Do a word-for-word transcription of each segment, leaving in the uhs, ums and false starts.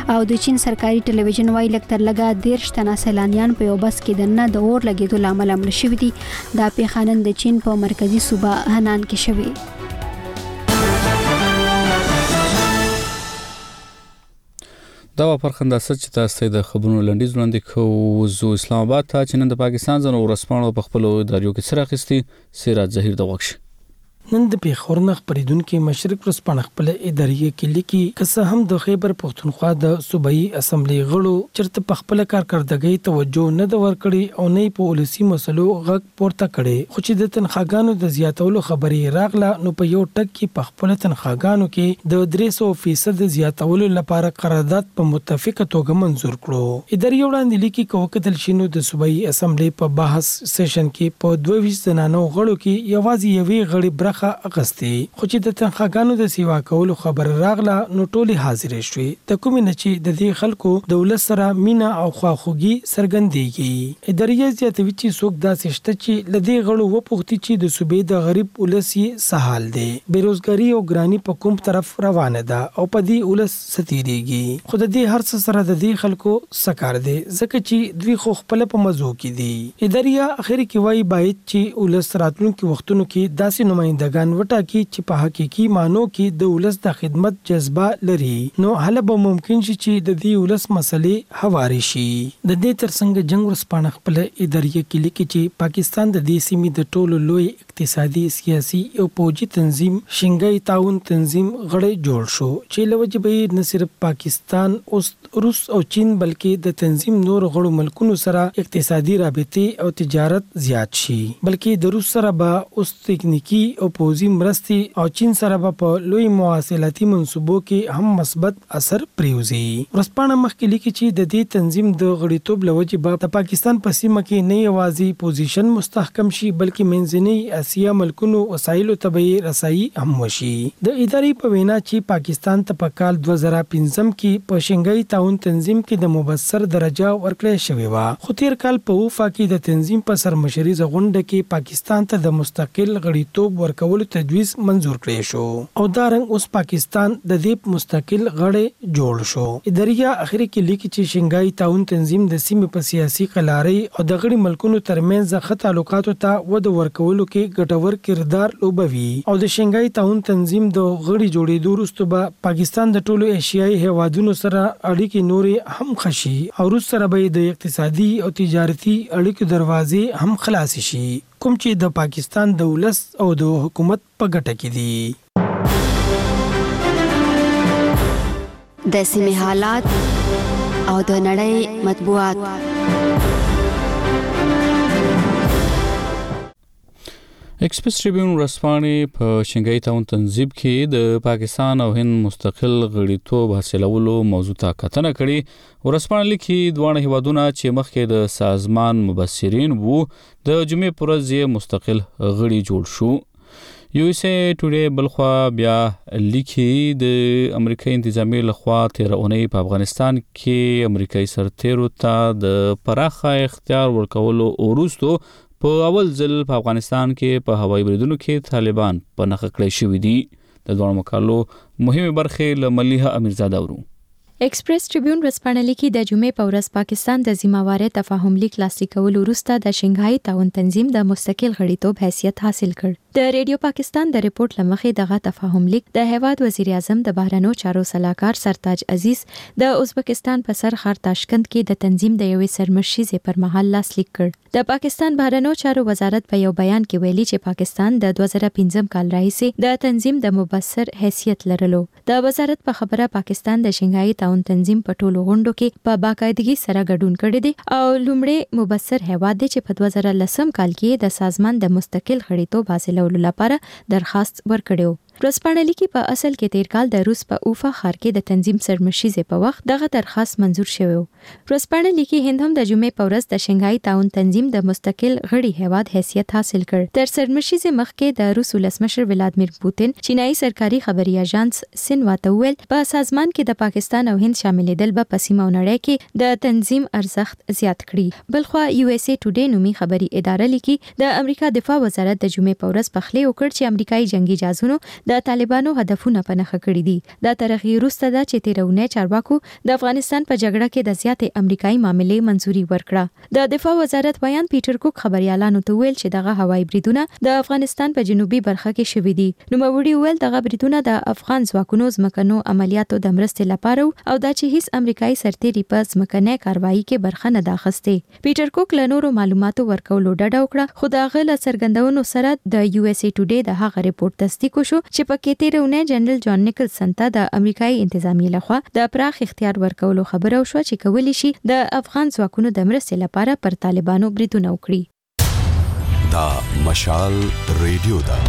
او د چین سرکاري ټلویزیون وايي لږ تر لږه دیرش تنه سیلانیان په یو بس کې د نه د اور لګېدو له امله مړه شوي دي. دا پیښه نن د چین په مرکزي صوبه هنان کې شوې. دا پرخنده سچ تاسو د خبرونو لنډیز وړاندې کوو. زو اسلام آباد ته چې نن د پاکستان ځنو ورسپانو په خپل ادارو کې سره اخیستي. سیرات ظهیر د وښ نن د پیښور نه خبرېدونکو مشرق ورسپانه خپل ادارې کې لیکي که هم د خیبر پښتونخوا د صوبایي اسمبلی غړو چرته په خپل کارکړدګۍ توجه نه د ورکړي او نه په ولسی مسلو غږ پورته کړي، خو چې د تنخواګانو د زیاتولو خبرې راغله نو په یو ټک کې په خپل تنخواګانو کې د درې سوه فیصد زیاتولو لپاره قرارداد په متفقه توګه منزور کړو. ادارې وړاندې لیکي که وکتل شینو د صوبایي اسمبلی په بحث سیشن کې په دوه ویشت زنانو غړو کې یوازې یوې غړي برخه اغستی، خو چې د تنخواګانو د سیوا کولو خبر راغله نو ټولې حاضرې شوې. د کومې نه چې د دې خلکو د ولس سره مینا او خواخوږي څرګندېږي. ادارې زیاتوي چې څوک داسې شته چې له دې غړو وپوښتي چې د صوبې د غریب ولس یې څه حال دی، بیروزګاري او ګراني په کوم طرف روانه ده او په دې ولس څه تېرېږي. خو د دې هر څه سره د دې خلکو څه کار دی ځکه چې دوی خو خپله په مزو کې دي. ادارې اخر کې وایي باید چې ولس راتلونکي وختونو کې داسې نماینده ګان وټاکي چې په حقيقي مانو کې د ولس د خدمت جذبه لري، نو هله به ممکن شي چې د دې ولس مسلې هواري شي. د دې ترڅنګ جنگ ورسپانه خپل ادارې کې لیکي چې پاکستان د دې سیمې د ټولو لوی اقتصادي، سیاسي او پوجي تنظیم شنګای تعاون تنظیم غړی جوړ شو چې لوجه به نه صرف پاکستان اوس روس او چین بلکې د تنظیم نور غړو ملکونو سره اقتصادي رابطې او تجارت زیات شي، بلکې د روس سره به اوس تکنیکی او پوزي مرستي او چین سره په لوی مواصلاتي منصوبو کې هم مثبت اثر پریوزي. ورسپانه مخکې لیکي چې د دې تنظیم د غړیتوب لوجه به د پاکستان په سیمه کې نه یوازې پوزیشن مستحکم شي بلکې منځنۍ اسیا ملکونو وسایلو ته رسایي هم وشي. د ادارې په وینا چې پاکستان ته په کال دوه زره پنځم کې په شنګای تعاون تنظیم کې د مبصر درجه ورکړې شوې و، خو تیر کال په وفا کې د تنظیم په سرمشري غونډه کې پاکستان ته د مستقل غړیتوب ورکول تجویز منزور کړی شو او دا رنګ اوس پاکستان د دې مستقل غړی جوړ شو. ادارې اخر کې لیکي چې شنګای تعاون تنظیم د سیمې په سیاسي قلاري او د غړي ملکونو ترمنځ ښه تعلقاتو ته ود ورکولو کې ګټور کردار لوبوي او د شنګای تعاون تنظیم د غړي جوړېدو وروسته به پاکستان د ټولو ایشیایي هیوادونو سره اړیکې نورې هم خشي او روس سره به د اقتصادي او تجارتي اړیکو دروازې هم خلاص شي، کوم چې د پاکستان د ولس او د حکومت په ګټه کې دي. د سیمې حالات او د نړۍ مطبوعات. ایکسپریس ټریبیون ورسپانې په شنګای تعاون تنظیم کې د پاکستان او هند مستقل غړیتوب حاصلولو موضوع ته کتنه کړې. ورسپانې لیکي دواړه هیوادونه چې مخکې د سازمان مبصرین وو د جمعې پر ورځ یې مستقل غړي جوړ شو. یو ایس اے ټوډے بلخوا بیا لیکي د امریکای انتظامی لخوا تیر اونۍ په افغانستان کې امریکایي سرتیرو ته د پراخه اختیار ورکولو وروسته په اول ځل په افغانستان کې په هوایي بریدونو کې طالبان په نښه کړی شوي دي. د دوه مقالو مهمه برخې له ملیحه امیرزاده ورو. ایکسپریس ټریبیون ورځپاڼه لیکي د جمعې په ورځ پاکستان د ذمہواره تفاهم لیک لاسلیک کولو وروسته د شنګهای تعاون تنظیم د مستقل غړیتوب حیثیت حاصل کړ. د ریډیو پاکستان د ریپورت لمخې دغه تفاهم لیک د هیواد وزیر اعظم د بهرنیو چارو سلاکار سرتاج عزیز د ازبکستان په سر ښار تاشکند کې د تنظیم د یوې سرمشیزې پر مهال لاسلیک کړ. د پاکستان بهرنیو چارو وزارت په یو بیان کې ویلي چې پاکستان د دوه زره پنځم کال راهیسې د تنظیم د مبصر حیثیت لرلو. د وزارت په خبره پاکستان د شنګهای تعاون تنظیم په ټولو غونډو کې په باقاعدګۍ سره ګډون کړی دی او لومړی مبصر هیواد دی چې په دوه زره لسم کال کې د سازمان د مستقل غړیتوب حاصلولو لپاره درخواست ورکړی و. ورځپاڼه لیکي په اصل کې تیر کال د روس په اوفا ښار کې د تنظیم سرمشیزې په وخت دغه درخواست منزور شوی و. ورځپاڼه لیکي هند هم د جمعې په ورځ د شنګهای تعاون تنظیم د مستقل غړي هیواد حیثیت حاصل کړ. تر سرمشیزې مخکې د روس ولسمشر ولادمیر پوتین چینایي سرکاري خبري اژانس سینوا ته وویل په سازمان کې د پاکستان او هند شاملېدل به په سیمه او نړۍ کې د تنظیم ارزښت زیات کړي. بلخوا یو ایس اے ټوډے نومي خبري اداره لیکي د امریکا دفاع وزارت د جمعې په ورځ پخلی وکړ چې امریکایي جنگي جهازونو د طالبانو هدفونه په نښه کړي دي. دا ترغی وروسته ده چې تیرونه چارواکو د افغانستان په جګړه کې د زیاتې امریکایي معاملې منځوري ورکړه. د دفاع وزارت بیان پیټر کوک خبريالانو ته ویل چې دغه هوایي بریدونه د افغانستان په جنوبي برخه کې شوي دي. نو موري ویل دغه بریدونه د افغان ځواکونو ځمکنو عملیاتو د مرستې لپاره او دا چې هیڅ امریکایي سرتیري په ځمکنۍ کاروایی کې برخه نه اخیسته. پیټر کوک له نورو معلوماتو ورکولو ډډه وکړه، خو دا غل څرګندونو سره د یو اس ای ټوډے د هغه ریپورت تصدیق وشو چې پکې تیرونه جنرال جان نیکلسن ته د امریکایي انتظامیې لخوا د پراخ اختیار ورکولو خبره وشو چې کولی شي د افغان ځواکونو د مرستې لپاره پر طالبانو بریدونه وکړي. دا مشال ریډیو دا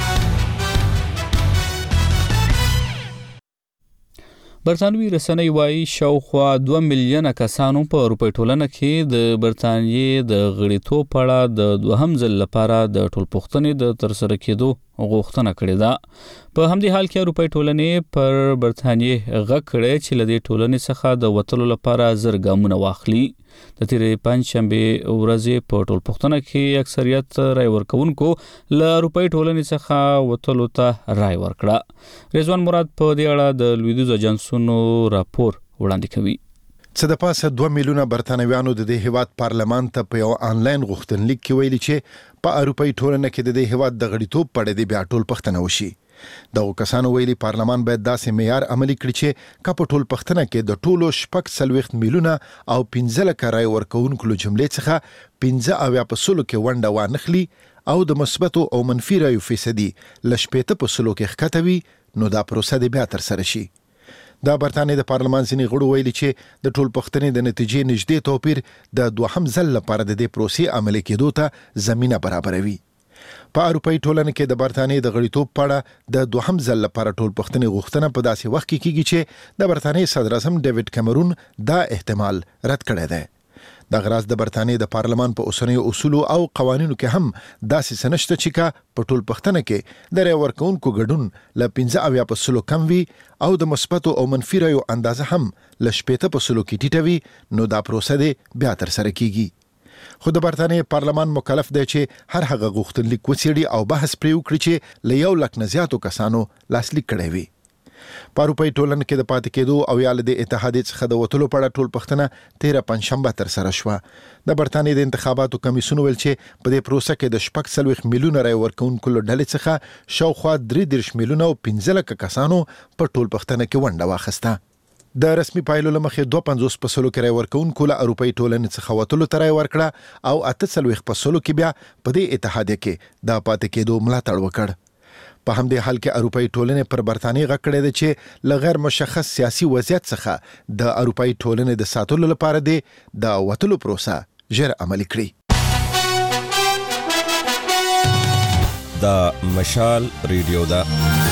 برتانوي رسنۍ وايي شاوخوا دوه میلیونه کسانو په اروپای ټولنه کې د برتانیې د غړیتوب په اړه د دوهم ځل لپاره د ټولپوښتنې د ترسره کېدو غوښتنه کړې ده. په همدې حال کې اروپای ټولنې پر برتانیې غږ کړی چې له دې ټولنې څخه د وتلو لپاره زر ګامونه واخلي. د تیرې پنځشنبه ورځې په ټولپوښتنه کې اکثریت رای ورکوونکو له اروپای ټولنې څخه وتلو ته رای ورکړه. رضوان مراد په دې اړه د لویدیځ اجنسونو راپور وړاندې کوي. څه د پاسه دوه میلیونه برتانویانو د دې هیواد پارلمان ته په یو آنلاین غوښتنلیک کې ویلي چې په اروپای ټولنه کې د دې هیواد د غړیتوب په اړه بیا ټول پښتنه وشي. دغه کسانو ویلي پارلمان باید داسې معیار عملي کړي چې کپ ټول پښتنه کې د ټولو شپږ څلوېښت میلیونه او پنځه لکه رای ورکوونکو له جملې څخه پنځه اویا په سلو کې ونډه وانخلي او د مثبتو او منفي رایو فیصدي له شپېته په سلو کې ښکته وي، نو دا پروسه دې بیا ترسره شي. د برتانیې د پارلمان ځینې غړو ویلي چې د ټول پښتنې د نتیجې نږدې توپیر د دوهم ځل لپاره د دې پروسې عملي کېدو ته زمینه برابروي. په اروپای ټولنه کې د برتانیې د غړیتوب په اړه د دوهم ځل لپاره ټول پښتنې غوښتنه په داسې وخت کې کیږي چې د برتانیې صدر اعظم ډیوډ کیمرون دا احتمال رد کړی دی. د غراز د برتانیې د پارلمان په اوسنیو اصولو او قوانینو کې هم داسې سنشته چې کا په ټول پښتنه کې د رای ورکوونکو ګډون ل پنځه اویا په سلو کم وي او د مثبتو او منفي رایو اندازه هم ل شپېته په سلو کې ټیټه وي، نو دا پروسه دې بیا ترسره کیږي. خو د برتانیې پارلمان مکلف دی چې هر هغه غوښتنلیک وڅېړي او بحث پرې وکړي چې له یو لک نه زیاتو کسانو لاسلیک کړی وي. په اروپای ټولنه کې د پاتې کېدو او یا له اتحادیې څخه د وتلو په اړه ټول پښتنه تیره پنځشنبه ترسره شوه. د برتانیې د انتخاباتو کمیسیون ویل چې په دې پروسه کې د شپږ څلوېښت میلیونه رای ورکوونکو له ډلې څخه شاوخوا درې دېرش میلیونه او پنځه لکه کسانو په ټول پښتنه کې ونډه واخیسته. د رسمي پایلو لمخې دوه پنځوس په سلو کې رای ورکوونکو له اروپای ټولنې څخه وتلو ته رای ورکړه او اته څلوېښت په سلو کې بیا په دې اتحادیه کې د پاتې کېدو ملاتړ وکړ. په همدې حال کې اروپای ټولنې پر برتانیې غږ کړی دی چې له غیر مشخص سیاسي وضعیت څخه د اروپای ټولنې د ساتلو لپاره دی د وتلو پروسه ژر عملي کړي. دا مشال ریډیو دا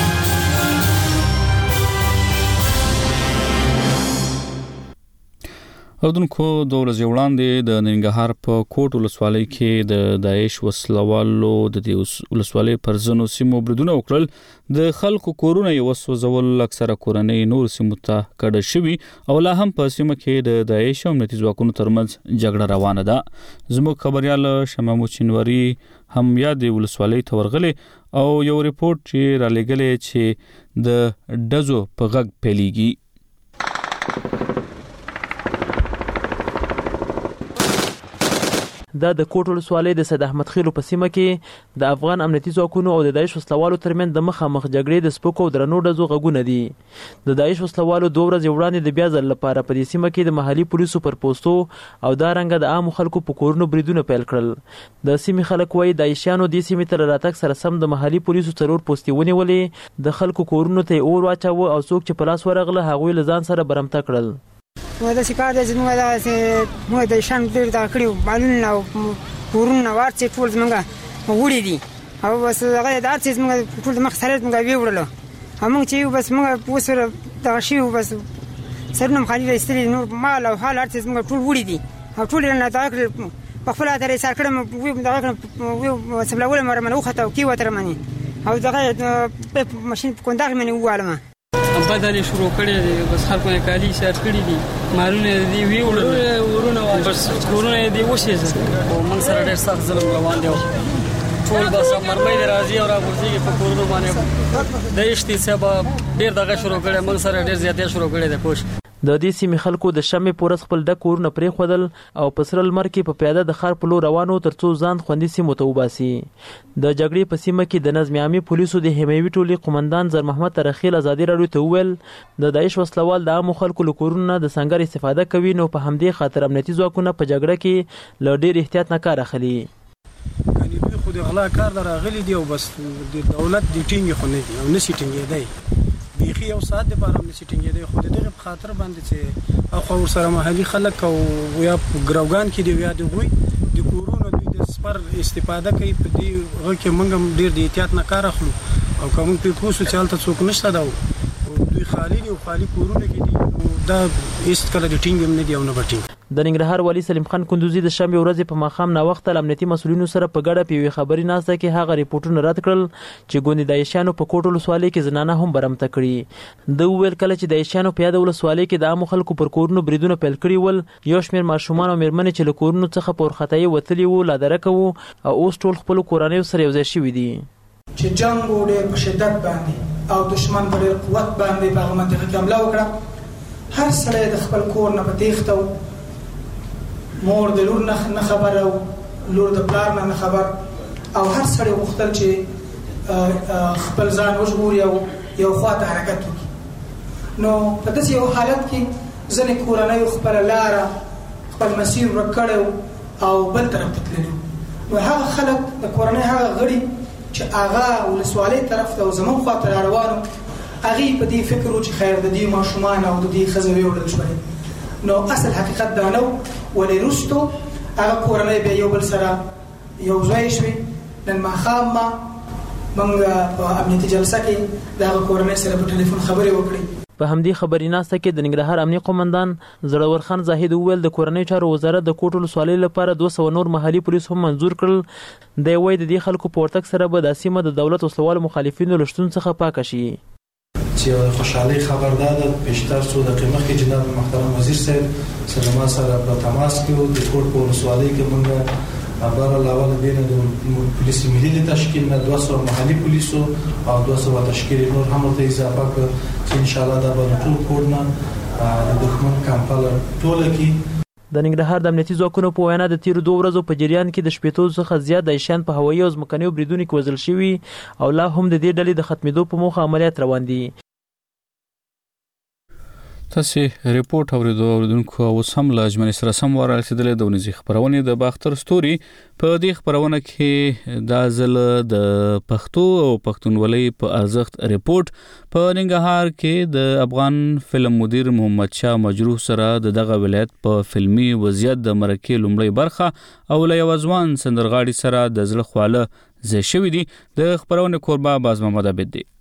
اودونکو د ورځې وړاندې د ننګرهار په کوټ ولسوالۍ کې د داعش وسلوالو د دې ولسوالۍ پر ځینو سیمو بریدونه وکړل. د خلکو کورونه یې وسوځول، اکثره کورنۍ نور سیمو ته کډه شوي او لا هم په سیمه کې د داعش او امنیتي ځواکونو ترمنځ جګړه روانه ده. زموږ خبريال شمامو چنوري هم یادې ولسوالۍ ته ورغلي او یو ریپورت چې را لېږلی چې د ډزو په غږ پیلېږي. دا د کوټ ولسوالۍ د سید احمد خیلو په سیمه کې د افغان امنیتي ځواکونو او د داعش وسلوالو ترمنځ د مخامخ جګړې د سپکو او درنو ډزو غږونه دي. د داعش وسلوالو دوه ورځې وړاندې د بیا ځل لپاره په دې سیمه کې د محلي پولیسو پر پوستو او دا رنګه د عامو خلکو په کورونو بریدونه پیل کړل. د سیمې خلک وایي داعشیانو دې سیمې ته له راتګ سره سم د محلي پولیسو څلور پوستې ونیولې، د خلکو کورونو ته اور واچاوه او څوک چې په لاس ورغله هغوی له ځان سره برمته کړل. و د سکار د زموږ د موږ د شان ډېر دا کړیو بالونه او کورونه ورڅ ټول زموږ وړي دي او بس هغه د ارڅ زموږ ټول مخ سره موږ وی وړلو همون چې بس موږ پوسره دا شی بس سرنم خالي استری نور مال او حال ارڅ زموږ ټول وړي دي او ټول نه دا په خپل اترې سر کړم وی دا وی سبلاول مر منو خته او کی وتر منی او دا ماشين کونداغ منی واله بدل شروع کړی دی، بس خلکو یې کالي سر کړی دي، مالونه دی وی وړل ورونه بس ورونه دی وشي او من سره ډېر سخت ظلم روان دی. ټول بس مرمۍ راځي او راغورځي په کورونو باندې د اشتي سبا ډیر دغه شروع کړي موږ سره ډیر زیاتې شروع کړي د کوش د دې سیمې خلکو د شمې پورس خپل ډک کورونه پرې خودل او په سره لمر کې په پیاده د خار په لور روانو ترڅو ځان خوندي سیمو ته وباسي. د جګړې په سیمه کې د نظم عامې پولیسو د حمایوي ټولي قومندان زر محمد ترخیل ازادي راډیو ته وویل د داعش وسلوال د عامو خلکو له کورونو د سنگر استفاده کوي نو په همدې خاطر امنیتي ځواکونه په جګړه کې له ډیر احتیاط نه کار اخلي. کني خو د غلا کار دراغلي دی او بس د دولت د ټینګ خو نه دی او نشي ټینګ دی بیخي یو ساعت د پاره هم سیټینګ دی خو دغه په خاطر باندې چې اخو ور سره محلي خلک او یا ګراوګان کې دی یا د غوي د کورونو د سپر استفاده کوي په دې غوکه منګم ډیر د احتیاط نه کار اخلو او کوم په پوسو چالت څوک نشته دا او دوی خالی او خالی کورونه کې دي دا ایست کله د ټینګ هم نه دی او نه بټینګ. د ننګرهار والي سلیم خان کندوزي د شنبه ورځې په ماښام نا وخت امنیتي مسولینو سره په ګډه پیوي خبري ناسته کې هغه ریپورتونه رد کړل چې ګوندي دایشانو په کوټل سوالې کې زنانه هم برمته کړي. د ویل کله چې دایشانو په یاد ول سوالې کې د عام خلکو پر کورونو بریدونه پیل کړي ول یو شمېر ماشومان او مېرمنې چې له کورونو څخه په ورختای وتلی وو لا درکو او اوس ټول خپل کورانیو سره یو ځای شوي دي. چې جنگ ډېر په شدت باندې او دشمن په ډېر قوت باندې په هغه منطقه کې حمله وکړه هر سړی د خپل کور نه په تېښته و مور د لور نه خبر او لور د پلار نه خبر او هر سړی غوښتل چې خپل ځان وژغوري او یو خواته حرکت وکړي. نو په داسې یو حالت کې ځینې کورنیو خپله لاره خپل مسیر ورک کړی او بل طرف ته تللي نو هغه خلک د کورنۍ هغه غړي چې هغه ولسوالۍ طرف ته او زموږ خواته را روانو هغې په دې فکر و چې خیر د دې ماشومان او د دې ښځې ویوړل شولې نو اصل حقیقت دا نه ولې وروستو هغه کورنۍ بیا یو بل سره یو ځای شوې. نن ماښام ما موږ په امنیتي جلسه کې د هغه کورنۍ سره په ټلیفون خبرې وکړې. په همدې خبري ناسته کې د ننګرهار امنیتي قومندان زړور خان زاهد وویل د کورنۍ چارو وزارت د کوټل سوالې لپاره دوه سوه نور محلي پولیس هم منظور کړل. دی وایي د دې خلکو په ورتګ سره به دا سیمه د دولت وسلوالو مخالفینو له شتون څخه پاکه شي. چې خوشحالي خبر ده د پیشتر څو دقیقې مخکې جناب محترم وزیر صاحب سره ما سره په تماس کې د کوټ په ولسوالۍ کې موږ خبر علاوه دینه د پولیس ملي تشکیل نه دوه سوه محلي پولیسو او دوه سوه تشکیل نور هم ته اضافه کړ چې ان شاء الله دا به ټول کوټ نه د دښمن کمپاله ټول کې. د ننګرهار د امنیتي ځواکونو په وینا د تیرو دوه ورځو په جریان کې د شپېتو څخه زیات دایشان په هوایي او ځمکنیو بریدونو کې وژل شوي او لا هم د دې ډلې د ختمېدو په موخه عملیات روان دي. تاسو ریپورت اوریدو اوریدونکو اوس هم له اجمنې سره سم ورسېدلې د ونیزي خبرونه د باختر ستوري په دې خبرونه کې دا ځل د پښتو او پښتونولۍ په ارزښت ریپورت په ننګرهار کې د افغان فلم مدیر محمد شاه مجروح سره د دغه ولایت په فلمي وضعیت د مرکه لومړی برخه او له یو ځوان سندرغاړي سره د زړه خواله زی شوې دي. د خبرونه کوربه باز محمد عبد دی.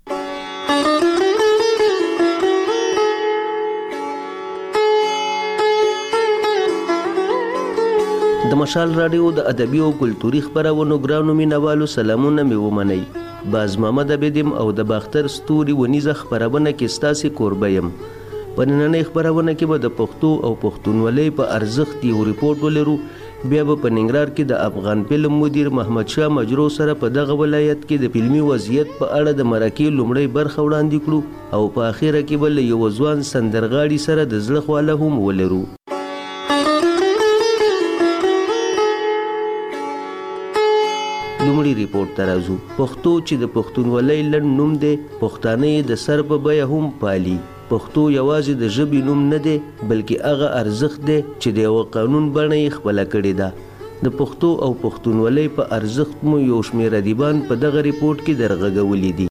د مشال رادیو د ادبي او کلتوري خبرونو ګرانو مینوالو سلامونه مې ومنئ. باز محمد عبدیم او د باختر ستوري ونیزه خبرونه کې ستاسو کوربه يم. په نننۍ خبرونه کې به د پښتو او پښتونولۍ په ارزښت یو ریپورت ولرو. بیا به په ننګرهار کې د افغان فلم مدیر محمد شاه مجروح سره په دغه ولایت کې د فلمي وضعیت په اړه د مرکې لومړی برخه وړاندې کړو او په اخیره کې به له یو ځوان سندرغاړي سره د زړه خواله هم ولرو. لومړی ریپورت ته راځو. پښتو چې د پښتونولۍ لنډ نوم دی پښتانه د سر په بیه هم پالي. پښتو یوازې د ژبې نوم نه دی بلکې هغه ارزښت دی چې د یو قانون بڼه یې خپله کړې ده. د پښتو او پښتونولۍ په ارزښت مو یو شمېر ادیبان په دغه ریپورت کې درغږولي دي.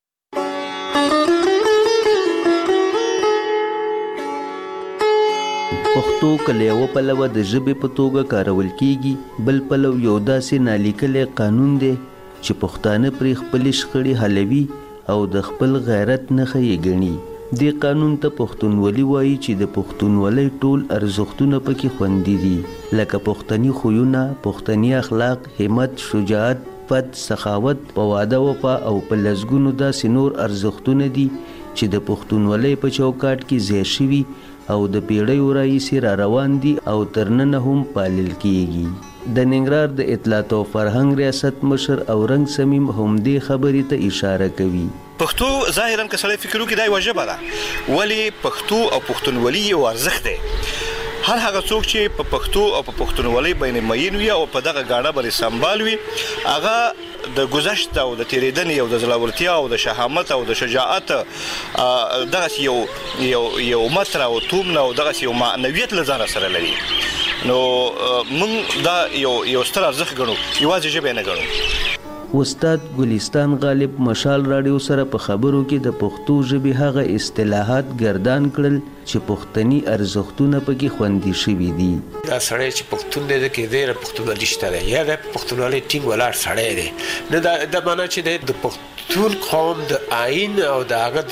پښتو کله یو پلوه د ژبې په توګه کارول کیږي بل پلو یو داسې نالیکلی قانون دی چې پښتانه پرې خپلې شخړې حلوي او د خپل غیرت نښه یې ګڼي. دې قانون ته پښتونولي وایي چې د پښتونولۍ ټول ارزښتونه پکې خوندي دي لکه پښتني خویونه، پښتني اخلاق، همت، شجاعت، پد، سخاوت، په واده وفا او په لسګونو داسې نور ارزښتونه دي چې د پښتونولۍ په چوکاټ کې ځای شوي او د پیړیو راهیسې را روان دي او تر ننه هم پالل کیږي. د ننګرهار د اطلاعات او فرهنګ ریاست مشر اورنګ سمیم هم دې خبرې ته اشاره کوي. پښتو ظاهرا که سړی فکر وکړي دا یوه ژبه ده، ولې پښتو او پښتونولي یو ارزښت دی. هر هغه څوک چې په پښتو او په پښتونولۍ باندې مین وي او په دغه ګاڼه باندې سمبال وي، هغه د گذشت او د تیریدنې او د زړورتیا او د شهامت او د شجاعت دغسې یو یو یو متر او تومنه او دغسې یو معنویت له ځانه سره لري. نو موږ دا یو یو ستر ارزښت ګڼو، یوازې ژبه نه ګڼو. استاد ګلستان غالب مشال راډیو سره په خبرو کې د پښتو ژبې هغه اصطلاحات ګردان کړل چې پښتني ارزښتونه پکې خوندي شوي دي. دا سړی چې پښتون دی د کې ډېره پښتونولي شته دی، یا د پښتونولۍ ټینګ ولاړ سړی دی، نه دا دا معنا چې دی د پښتون قوم د آئین او د هغه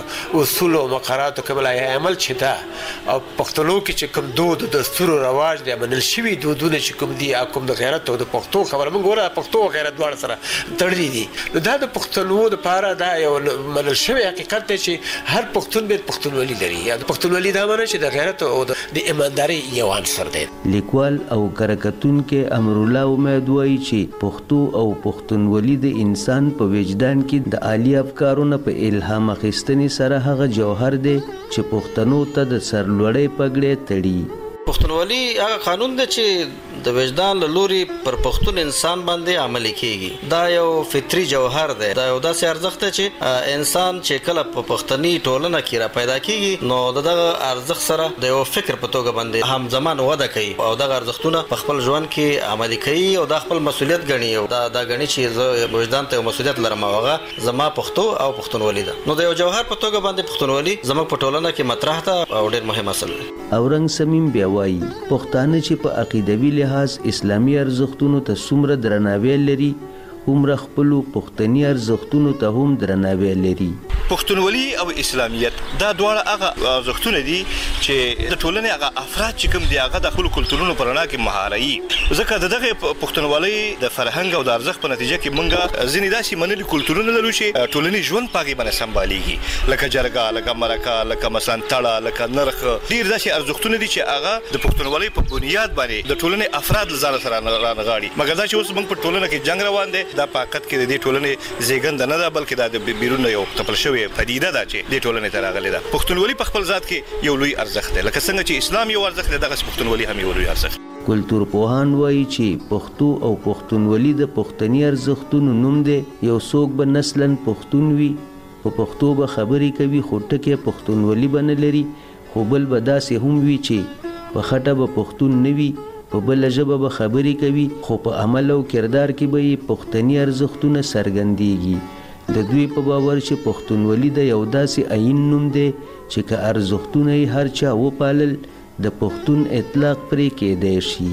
د اصول او مقرراتو کوم عمل چې دا او پښتنو کې چې کوم دود د دستور او رواج دی منل شوي دودونه چې کوم دي کوم د غیرت او د پښتو خبره موږ ګوره پښتو او غیرت دواړه سره تړلي دي. نو دا د پښتنو لپاره دا یو منل شوی حقیقت دی چې هر پښتون باید پښتونولي لري. یا د پښتونولي دا معنی چې د غیرت او د ایمانداري یو عنصر دی. لیکوال او کرکټونکي امر الله امید وایي چې پښتو او پښتونولي د انسان په وجدان کې د عالی افکارونو په الهام اخیستنې سره هغه جوهر دی چې پښتنو ته د سرلوړۍ پګړۍ تړي. پښتونولي هغه قانون دی چې د وجدان له لوري پر پښتون انسان باندې عملي کیږي. دا یو فطري جوهر دی، دا یو داسې ارزښت دی چې انسان چې کله په پښتني ټولنه کې را پیدا کیږي نو دغه ارزښت سره د یو فکر په توګه باندې همزمان وده کوي او دغه ارزښتونه په خپل ژوند کې عملي کوي او د خپل مسولیت ګڼي او دا د غني چې زه وجدان ته مسولیت لرم او هغه زما پښتو او پښتونولي ده. نو د یو جوهر په توګه باندې پښتونولي زموږ په ټولنه کې مطرح ده او ډېر مهم اصل دی. اورنګ سمیم بیا وایي پښتانه چې په عقیدوي لحاظ اسلامي ارزښتونو ته څومره درناوی لري هومره خپلو پښتني ارزښتونو ته هم درناوی لري. پښتونولي او اسلامیت دا دواړه هغه ارزښتونه دي چې د ټولنې هغه افراد چې کوم دي هغه د خپلو کلتورونو په رڼا کې مهاروي. ځکه د دغه پښتونولۍ د فرهنګ او د ارزښت په نتیجه کې موږ ځینې داسې منلي کلتورونه لرو چې ټولنیز ژوند په هغې باندې سمبالیږي، لکه جرګه، لکه مرکه، لکه مثلا تړه، لکه نرخ. ډېر داسې ارزښتونه دي چې هغه د پښتونولۍ په بنیاد باندې د ټولنې افراد له ځانه سره رانغاړي. مګر دا چې اوس موږ په ټولنه کې جنګ روان دی دا په حقیقت کې د دې ټولنې زیږنده نه ده بلکې دا د بیرون یو تپل شوې پدیده ده چې دې ټولنې ته راغلې ده. پښتونولي په خپل ذات کې یو لوی ارزښت دی، لکه څنګه چې اسلام یو ارزښت دی دغسې پښتونولي هم یو لوی ارزښت. کلتور پوهان وایي چې پښتو او پښتونولي د پښتني ارزښتونو نوم دی. یو څوک به نسلاً پښتون وي په پښتو به خبرې کوي خو ټکی پښتونولي به نه لري، خو بل به داسې هم وي چې په خټه به پښتون نه وي، په بله ژبه به خبرې کوي خو په عمل او کردار کې به یې پښتني ارزښتونه څرګندېږي. د دوی په باور چې پښتونولي د یو داسې عین نوم دی چې که ارزښتونه یې هر چا وپالل د پښتون اطلاق پرې کېدی شي.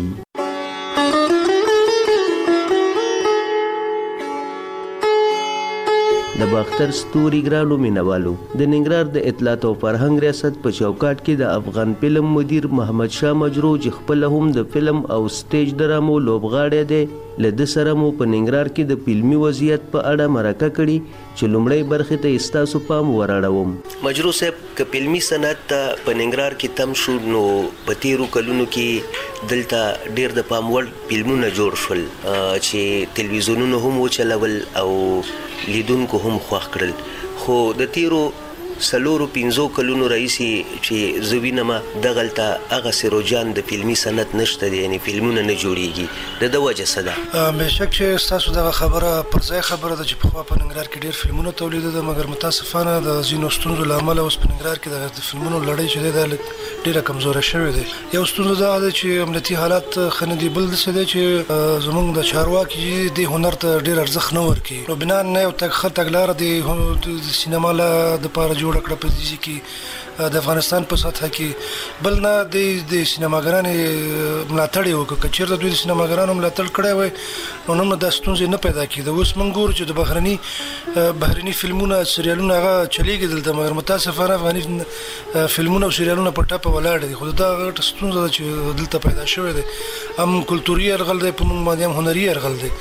د باختر ستوري ګرانو مینوالو د ننګرهار د اطلاعات او فرهنګ ریاست په چوکاټ کې د افغان فلم مدیر محمد شاه مجرو چې خپل هم د فلم او سټیج ډرامو لوبغاړی دی له ده سره مو په ننګرهار کې د فلمي وضعیت په اړه مرکه کړي چې لومړی برخې ته ستاسو پام وراړوم. مجرو صاحب که فلمي صنعت ته په ننګرهار کې تم شو نو په تیرو کلونو کې دلته ډېر د پام وړ فلمونه جوړ شول چې تلویزیونونه هم وچلول او لیدونکو هم خوښ کړل، خو د تیرو څلورو پنځو کلونو راهیسې چې زه وینم دغلته هغسې رجحان د فلمي صنعت نشته دی، یعنې فلمونه نه جوړیږي. د ده وجه څه ده؟ بېشک چې ستاسو دغه خبره پر ځای خبره ده چې پخوا په ننګرهار کې ډېر فلمونه تولیدېده، مګر متاسفانه د ځینو ستونزو له امله اوس په ننګرهار کې دغه د فلمونو لړۍ چې دی دا ډېره کمزوره شوې دی. یو ستونزه دا ده چې امنیتي حالات ښه نه دي، بل داسې دی چې زموږ د چارواکي دې هنر ته ډېر ارزښت نه ورکوي. نو بنا نه یو ښه تګلاره د سینما دپاره جوړه کړه په دې کې د افغانستان په سطحه کې، بل نه د سینماګرانو ملاتړ یې وکړه. که چېرته دوی د سینماګرانو ملاتړ کړی وی نو نن دا ستونزې نه پیدا کېده. اوس موږ ګورو چې د بهرني بهرني فلمونه سریالونه هغه چلېږي دلته، مګر متاسفانه افغاني فلمونه او سریالونه په ټپه ولاړ دي. خو دا غټه ستونزه ده چې دلته پیدا شوې ده، هم کلتوري یرغل دی په موږ باندې، هم هنري یرغل دی.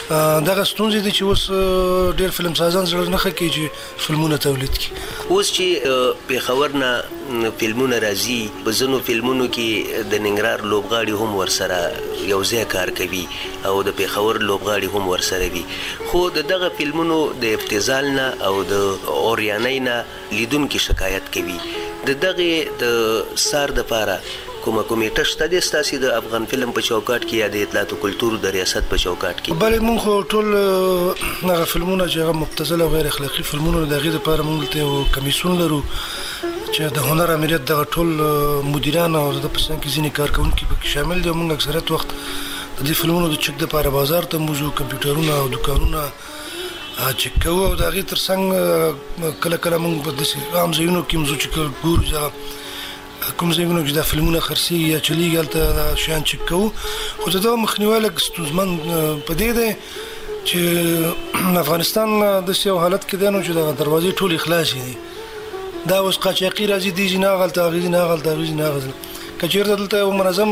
دغه ستونزې دي چې اوس ډېر فلم سازان زړه نه ښه کوي چې فلمونه تولید کړي. اوس چې پېښور نه فلمونه راځي په ځینو فلمونو کې د ننګرهار لوبغاړي هم ورسره یو ځای کار کوي او د پېښور لوبغاړي هم ورسره وي، خو د دغه فلمونو د ابتذال نه او د اوریانۍ نه لیدونکي شکایت کوي. د دغه د سار دپاره کومه کمیټه شته د ستاسي د افغان فلم په چوکاټ کې یا د اطلاعات او کلتور د ریاست په چوکاټ کې؟ بلې مونږ خو ټول هغه فلمونه چې هغه مبتذل او غیر اخلاقي فلمونه د هغې دپاره مونږ ته یو کمیسیون لرو چې د هنر امریت دغه ټول مدیران او د په څنګ کې ځینې کارکوونکي پکې شامل دي. مونږ اکثریت وخت د دې فلمونو د چک دپاره بازار ته موزو کمپیوټرونه او دوکانونه چک کوو او د هغې تر څنګ کله کله مونږ په داسې عام ځایونو کې موزو چې ګورو کوم ځایونو چې دا فلمونه خرڅېږي یا چلیږي هلته دا شیان چک کوو. خو د دغه مخنیوی لږ ستونزمن په دې دی چې افغانستان داسې یو حالت کې دی نو چې دغه دروازې ټولې خلاصې دي. دا اوس قاچاقي راځي دي چې نه هغلته هغې ځي نه هغلته هغې ځي نه هغه ځي. که چېرته دلته یو منظم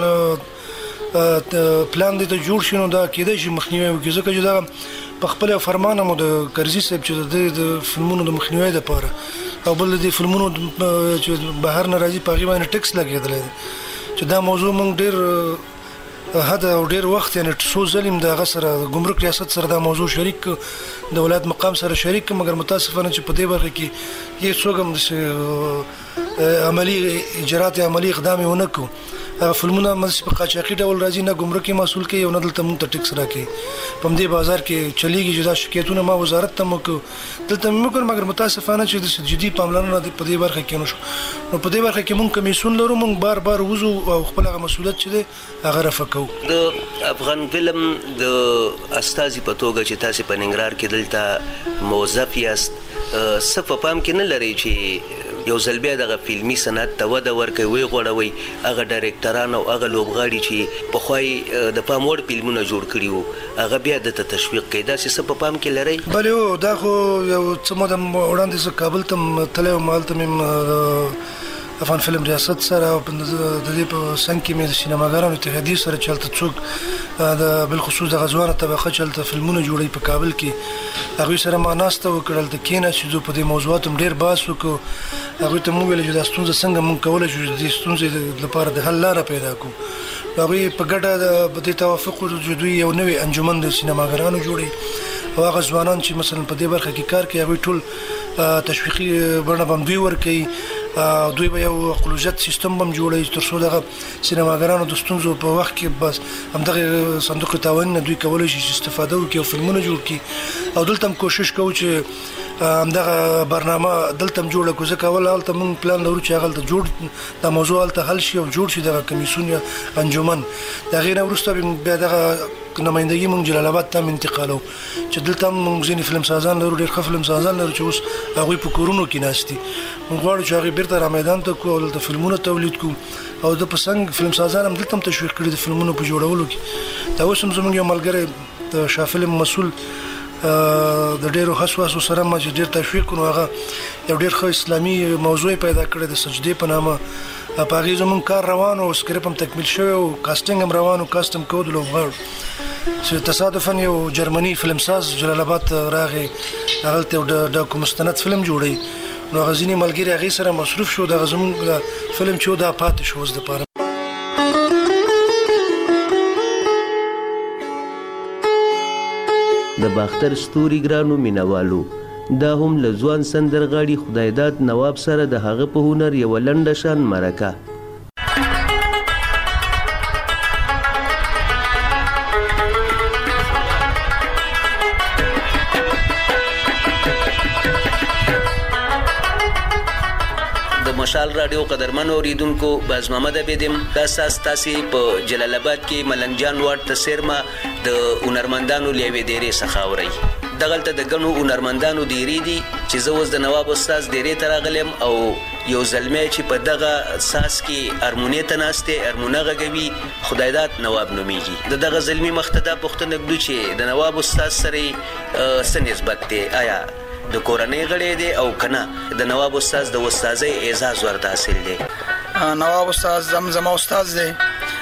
پلان دی ته جوړ شي نو دا کېدای شي مخنیوی وکړي، ځکه چې دا په خپل فرمان هم د کرزي صاحب چې د فلمونو د مخنیوی دپاره او بل د فلمونو چې بهر نه راځي په هغې باندې ټکس لګېدلی دی چې دا موضوع موږ ډېر حد او ډېر وخت یعنې څو ځلې د هغه سره د ګمرک ریاست سره دا موضوع شریک د ولایت مقام سره شریک مګر متاسفانه چې په دې برخه کې هیڅ څوک هم عملي اجرات عملي اقدام یې ونه کړو. هغه فلمونه همداسې په قاچاقي ډول راځي، نه ګمرک یې محصول کوي او نه دلته مونږ ته ټکس راکوي. په همدې بازار کې چلیږي چې دا شکایتونه ما وزارت ته هم وکړو، دلته مې وکړ مګر متاسفانه چې داسې جدي پاملرنه په دې برخه کې نه شو. نو په دې برخه کې مونږ کمیسیون لرو، مونږ بار بار وځو او خپل هغه مسؤلیت چې دی هغه رفع کوو. د افغان فلم د استازي په توګه چې تاسې په ننګرهار کې دلته موظف یاست، څه په پام کې نه لرئ چې یو ځل بیا دغه فلمي صنعت ته وده ورکوي، ویې غوړوئ هغه ډایرکټران او هغه لوبغاړي چې پخوا یې د پام وړ فلمونه جوړ کړي وو هغه بیا دته تشویق کوي، داسې څه په پام کې لرئ؟ بلې هو دا خو یو څه موده وړاندې زه کابل ته م تللی وم، هلته مې افغان فلم ریاست سره او د دې په څنګ کې مې د سینماګرانو اتحادیې سره چې هلته څوک د بالخصوص دغه ځوانه طبقه چې هلته فلمونه جوړوي په کابل کې هغوی سره ما ناسته وکړه، هلته کېناستو په دې موضوعاتو هم ډېر بحث وکړو. هغوی ته مونږ وویل چې دا ستونزه څنګه مونږ کولی شو چې دې ستونزې لپاره د حل لاره پیدا کړو. هغوی په ګډه په دې توافق وکړو چې دوی یو نوی انجمن د سینماګرانو جوړوي او هغه ځوانان چې مثلا په دې برخه کې کار کوي هغوی ټول تشویقي بڼه به هم دوی ورکوي، دوی به یو قلوزت سیستم به هم جوړوي تر څو دغه سینماګرانو د ستونزو په وخت کې بس همدغه صندوق تعاون نه دوی کولی شي چې استفاده وکړي او فلمونه جوړ کړي. او دلته هم کوشش کوو چې همدغه برنامه دلته هم جوړه کړو، ځکه اول هلته مونږ پلان لرو چې هغلته جوړ دا موضوع هلته حل شي او جوړ شي دغه کمیسیون یا انجمن. د هغې نه وروسته بیا دغه نمایندګي مونږ جلال آباد ته هم انتقالو چې دلته هم مونږ ځینې فلم سازان لرو، ډېر ښه فلم سازان لرو چې اوس هغوی په کورونو کې ناست دي. مونږ غواړو چې هغې بېرته را میدان ته کړو او دلته فلمونه تولید کړو او د په څنګ فلم سازان هم دلته هم تشویق کړي د فلمونو په جوړولو کې. دا اوس هم زموږ یو ملګری د شاه فلم مسؤل د ډېرو حسواسو سره ما چې ډېر تشویق کړو، هغه یو ډېر ښه اسلامي موضوع پیدا کړی د سجدې په نامه. په هغې زموږ کار روان و، سکرپ هم تکمیل شوی و، کاسټینګ هم روان و، کاست هم کوو د لوبغاړو چې تصادفاً یو جرمني فلمساز جلال آباد ته راغی، هغلته یو ډاکو مستند فلم جوړوي، نو هغه ځینې ملګري هغې سره مصروف شو، دغه زموږ فلم چې و دا پاتې شو اوس دپاره. د باختر ستوري ګرانو مینوالو، دا هم له ځوان سندرغاړي خدایداد نواب سره د هغه په هنر یوه لنډه شان مرکه. مشال رادیو قدرمن اوریدونکو، باز محمد عبیدم دا ساس تاسې په جلال آباد کې ملنګ جان واټ ته سیرما د هنرمندانو له یوې ډېرې څخه اورئ. دغلته د ګڼو هنرمندانو ډېرې دي چې زه اوس د نواب استاذ ډېرې ته راغلم او یو زلمی چې په دغه ساس کې ارمونې ته ناست دی، ارمونه غږوي، خدایداد نواب نومیږي. د دغه زلمي مخ ته دا پوښتنه ږدو چې د نواب استاذ سره څه نسبت دی، آیا د کورنۍ غړی دی او که نه د نواب استاذ د استاذۍ اعزاز ورته حاصل دی؟ نواب استاز زم زما استاد دی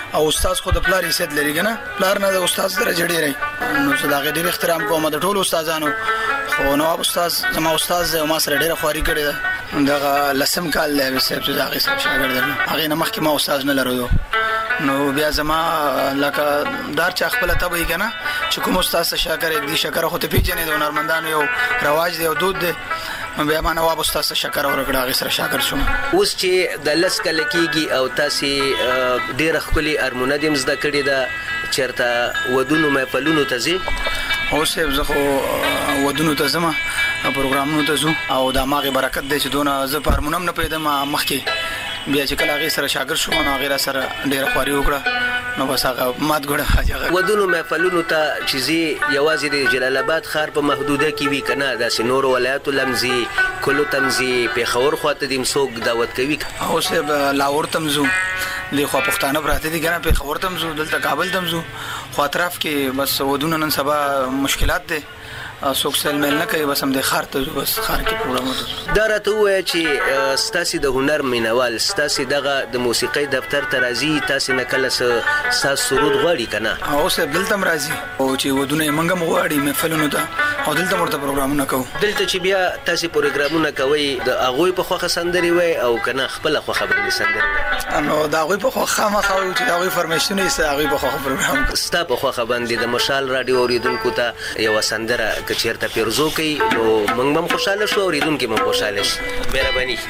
او استاد خو د پلار حیثیت لري کنه پلار نه د استاد سره جوړی رہی نو صداقت ډیر احترام کوم د ټولو استادانو خو نواب استاد زما استاد زه ما سره ډیره خواري کړې ده دا لسم کال له صاحب چې دا غي صاحب شاګرد نه هغه نه مخکې ما استاد نه لرو نو بیا زما لکه دار چا خپل ته وي کنه چې کوم استاد سره شاګرد یک دي شکر خو ته پیژنې د هنرمندانو یو رواج دی او دود دی بیا ما نواب استاد سره شکر ورکړه هغه سره شاګرد شوم اوس چې د لس کال کېږي او تاسو ډیر خپل ارمونه دې مزده کړی دا چیرته ودونو محفلونو ته ځي اوس زه خو ودونو ته ځم پروګرامونو ته ځم او د ماغه برکت دی چې دونه زه په ارمونم نه پیدم مخکې بیا چې کله هغه سره شاګرد شوم نو هغه سره ډیره خواري وکړه نو بس هغه مات ګړه حاجه ودونو محفلونو ته چې زی یوازې د جلال آباد ښار په محدوده کې وی کنه د سينور ولایتو لمزي کلو تمزي په خور خواته د مسوق دعوت کوي او سه لاور تمزو د خو پښتانه پراته دي کنه په خور تمزو دلته کابل تمزو خو اطراف کې بس ودونه نن سبا مشکلات دي څوک سل مل نه کوي بس هم د خار ته بس خار کې پروګرام وته دا راته وایي چې ستاسو د هنر مینوال ستاسو دغه د موسیقي دفتر ته راځي تاسو نه کله ستاسو سرود غواړي کنه او سه دلته راځي او چې ودونه منګم غواړي محفلونو ته او دلته مرته پروګرامونه کوو دلته چې بیا تاسو پروګرامونه کوي د اغوی په خوخه سندري وای او کنه خپل خوخه باندې سندري نو دا اغوی په خوخه ما خو چې دا اغوی فرمایشونه یې اغوی په خوخه پروګرام ستا په خوخه باندې د مشال رادیو اوریدونکو ته یو سندره کچیرته پیرزو کوي نو موږ هم خوشاله شو اوریدونکو هم خوشاله شي مهرباني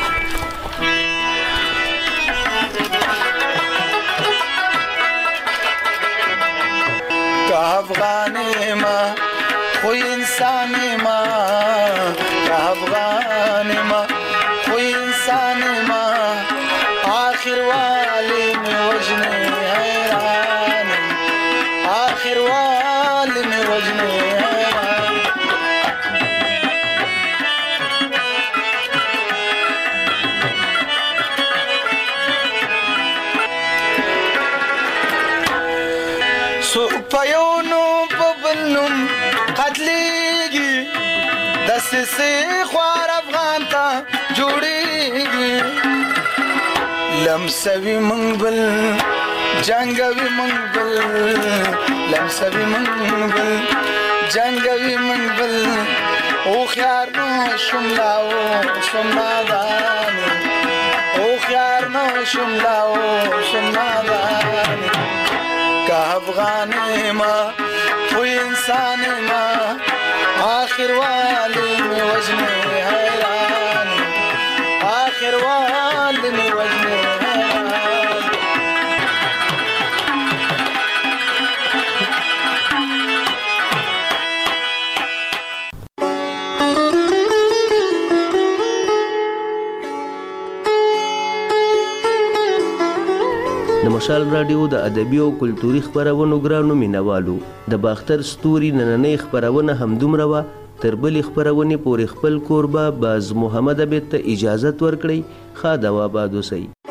کا افغان ما خو انسان ما کا افغان ما خو انسان ما آخر والی میں وجنے حیران آخر والی میں وجنے حیران سو پیونو پبنم قتلیگی دست سے خوار افغان تا جوڑیگی لمسوی منگبل جنگوی منگبل لمسوی منگبل جنگوی منگبل او خیار نو شملاو شمنادانی او خیار نو شملاو شمنادانی کا افغانی ما کوئی انسان ما آخر والی میں وجنے حیران آخر والی میں وجنے حیران د مشال رادیو د ادبي او کلتوري خبرونو ګرانو مینوالو د باختر ستوري نننۍ خبرونه همدومره وه تر بلې خبرونې پورې خپل کوربه باز محمد عبید ته اجازت ورکړئ ښه د آباد اوسئ